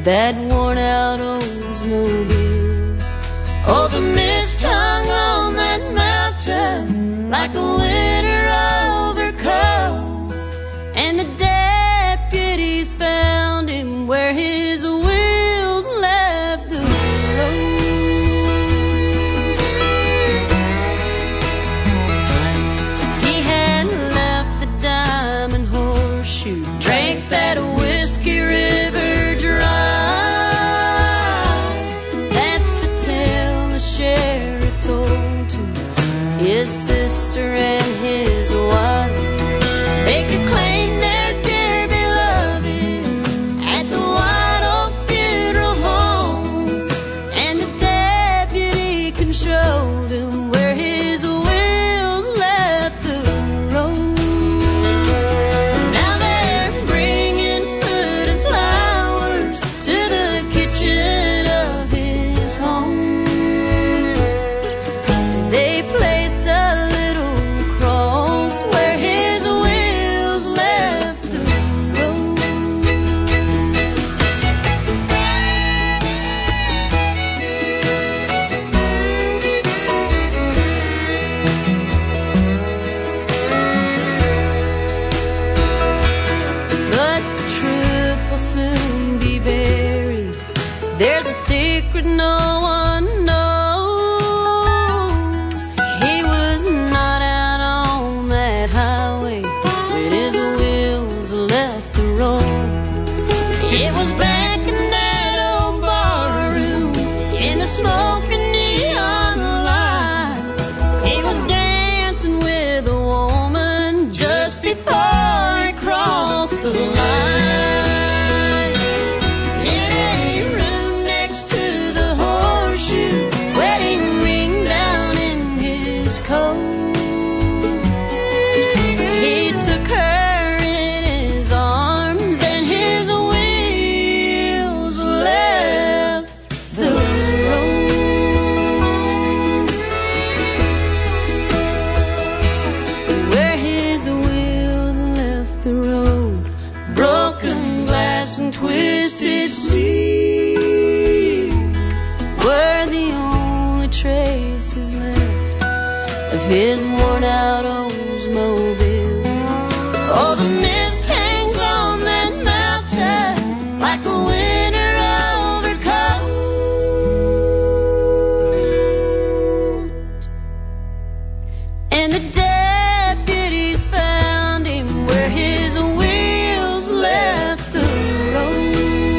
that worn-out Oldsmobile. Oh, the mist hung on that mountain like a winter overcoat, and the deputies found him where his wheels left the road. He had left the Diamond Horseshoe, drank that whiskey river dry. That's the tale the sheriff told to his sister and his wife. They could claim their dear beloved at the White Oak Funeral Home, and the deputy can show them where his wheels left the road. Now they're bringing food and flowers to the kitchen of his home. They placed a little cross where his wheels left the road. But the truth will soon be buried. There's a secret no one knows. He was not out on that highway when his wheels left the road. It was back in that old barroom in the smoking neon lights. He was dancing with a woman just before he crossed the line. In a room next to the Horseshoe, wedding ring down in his coat. He took her in his arms and his wheels left the road. Where his wheels left the road, broken glass and twisted steel were the only traces left of his worn-out Oldsmobile. Oh, the mist hangs on that mountain like a winter overcoat, and the deputies found him where his wheels left the road.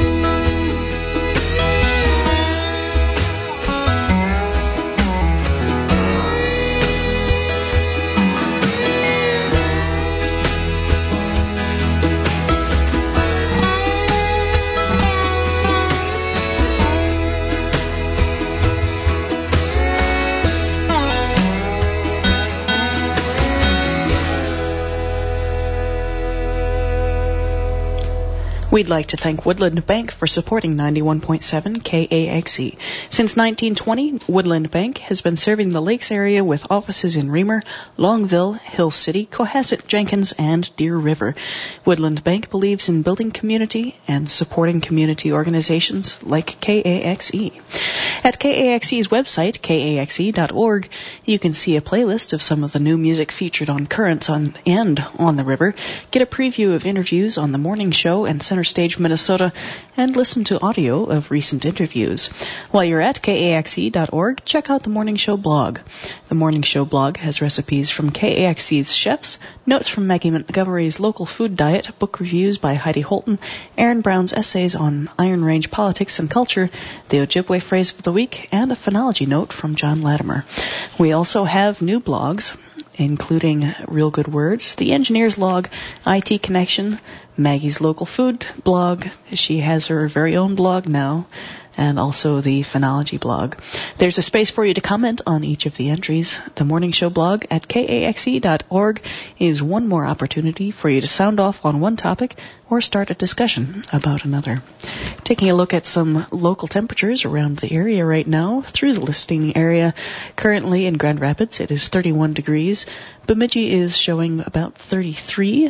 We'd like to thank Woodland Bank for supporting 91.7 KAXE. Since 1920, Woodland Bank has been serving the Lakes area with offices in Reamer, Longville, Hill City, Cohasset, Jenkins, and Deer River. Woodland Bank believes in building community and supporting community organizations like KAXE. At KAXE's website, kaxe.org, you can see a playlist of some of the new music featured on Currents and on the River, get a preview of interviews on The Morning Show and Center Stage Minnesota, and listen to audio of recent interviews. While you're at kaxe.org, check out the Morning Show blog. The Morning Show blog has recipes from KAXE's chefs, notes from Maggie Montgomery's local food diet, book reviews by Heidi Holton, Aaron Brown's essays on Iron Range politics and culture, the Ojibwe phrase of the week, and a phonology note from John Latimer. We also have new blogs, including Real Good Words, The Engineer's Log, IT Connection, Maggie's Local Food blog. She has her very own blog now, and also the phonology blog. There's a space for you to comment on each of the entries. The Morning Show blog at kaxe.org is one more opportunity for you to sound off on one topic or start a discussion about another. Taking a look at some local temperatures around the area right now through the listing area. Currently in Grand Rapids, it is 31 degrees. Bemidji is showing about 33.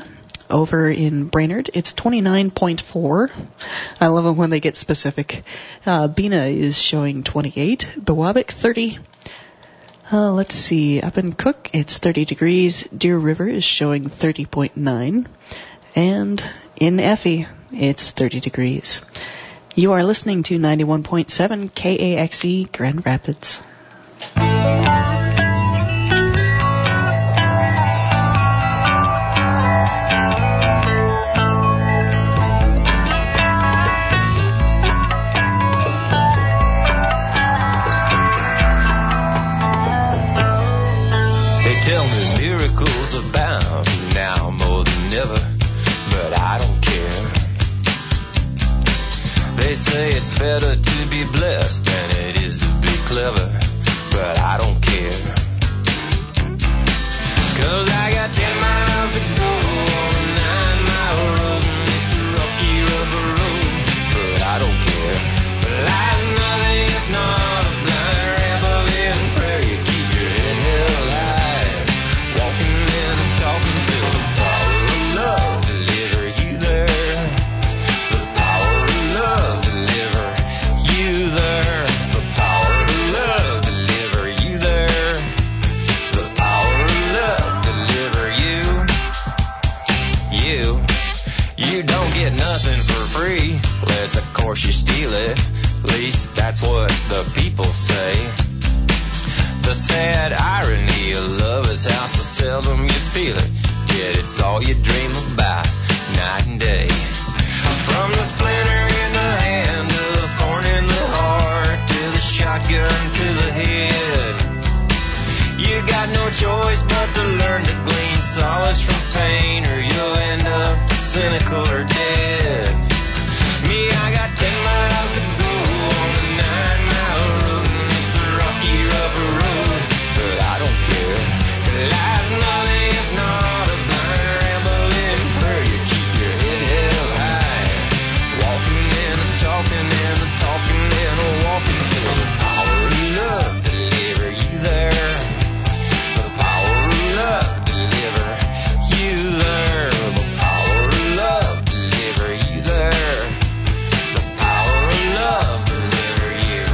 Over in Brainerd, it's 29.4. I love them when they get specific. Bena is showing 28. Biwabik, 30. Let's see. Up in Cook, it's 30 degrees. Deer River is showing 30.9. And in Effie, it's 30 degrees. You are listening to 91.7 KAXE Grand Rapids. Abound now more than ever, but I don't care. They say it's better to be blessed than it is to be clever, but I don't care. 'Cause I got 10 miles to go on a 9-mile road, and it's a rocky, rough road, but I don't care. But life's nothing if not a blind rambling prayer. You keep your head held high, walking in and talking till the power of love deliver you there. The power of love deliver you there. The power of love deliver you there. The power of love deliver you. You don't get nothing for free, unless of course you steal it. At least that's what the people say. The sad irony of love is how so seldom you feel it, yet it's all you dream about night and day. From the splinter in the hand to the thorn in the heart, to the shotgun to the head, you got no choice but to learn to glean solace from pain, or you'll end up cynical or dead. Me, I got 10 miles to go on a 9-mile road, and it's a rocky, rough road, but I don't care. 'Cause life's nothing if not a blind rambling prayer. You keep your head held high, walking and a talking and a talking and a walking till the power of love deliver you there. The power of love deliver you there. The power of love deliver you there. The power of love deliver you.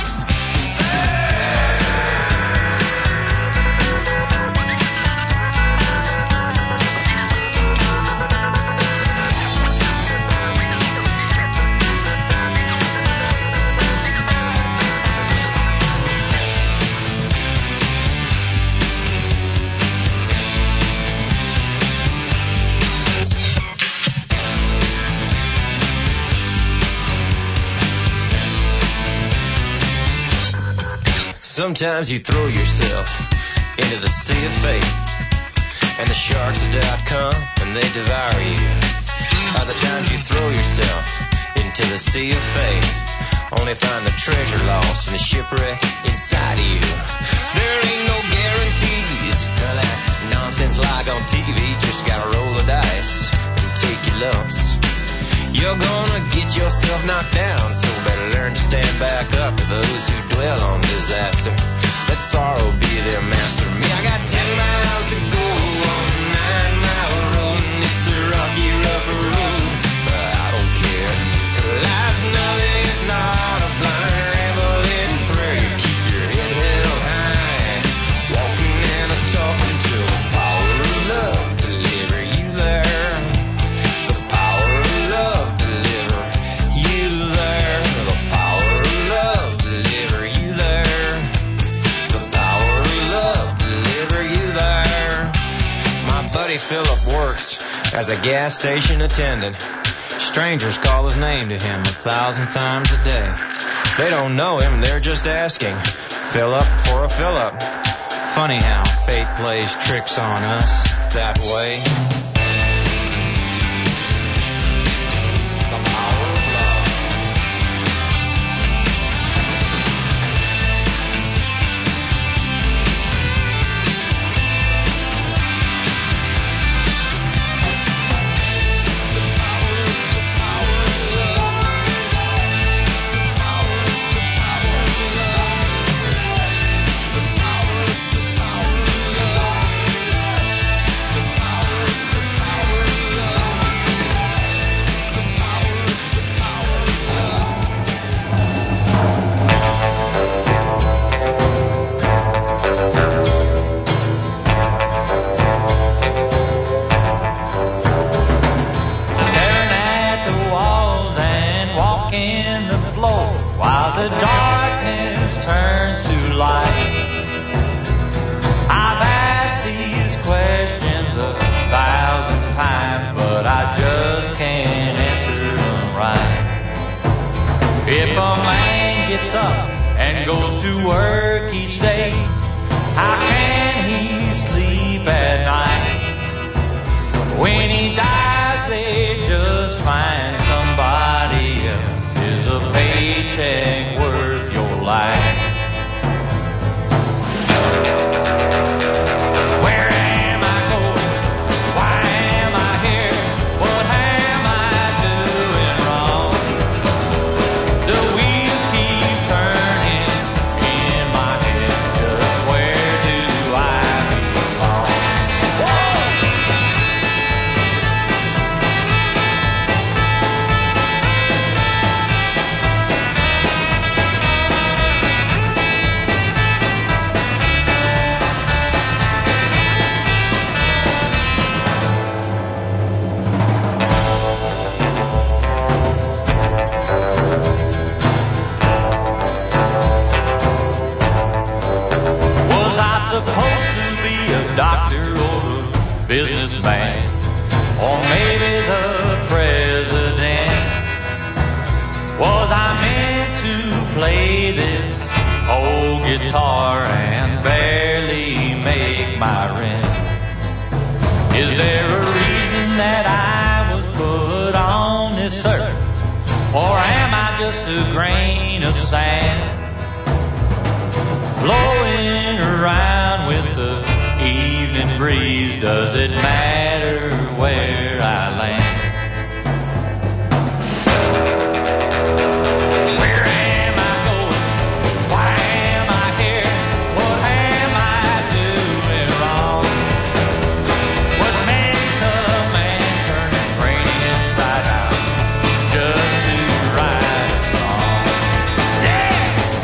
Sometimes you throw yourself into the sea of fate, and the sharks of doubt come and they devour you. Other times you throw yourself into the sea of faith, only find the treasure lost and the shipwreck inside of you. There ain't no guarantees, none of that nonsense like on TV. Just gotta roll the dice and take your lumps. You're gonna get yourself knocked down, so better learn to stand back up for those who dwell on disaster. Let sorrow be their master. Me, I got 10 miles to go on a 9-mile road, and it's a rocky, rough road, but I don't care. 'Cause life's nothing if not a blind rambling prayer. You keep your head held high, walking and a talking till the power of love deliver you there. The power of love deliver you there. The power of love deliver you there. The power of love deliver you there. My buddy Philip works as a gas station attendant. Strangers call his name to him 1,000 times a day. They don't know him, they're just asking, fill up for a fill up. Funny how fate plays tricks on us that way. The power of love. while the darkness turns to light. I've asked these questions 1,000 times, but I just can't answer them right. If a man gets up and goes to work each day, how can he sleep at night? When he dies, they just find somebody else. Is a paycheck worth your life? Where am I going? Why am I here? What am I doing wrong? The wheels keep turning in my head. Just where do I belong? Was I supposed to be a doctor or a businessman, or maybe the president? Was I meant to play this old guitar and barely make my rent? Is there a reason that I was put on this earth, or am I just a grain of sand blowing around with the evening breeze? Does it matter where I land? Where am I going? Why am I here? What am I doing wrong? What makes a man turn his brain inside out just to write a song? Yeah!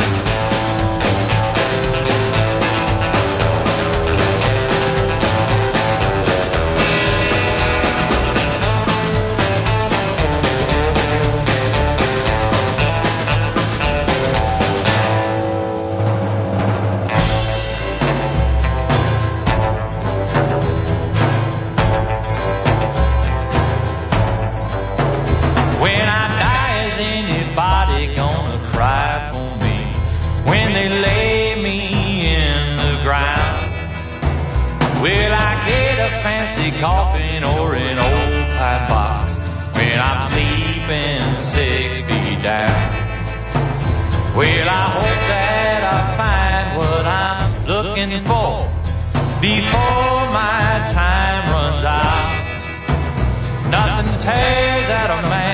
When I die, is anybody gonna cry for me when they lay me in the ground? Will I get a fancy coffin or an old pine box when I'm sleeping 6 feet down? Will I hope that I find what I'm looking for before my time runs out? Nothing tears at a man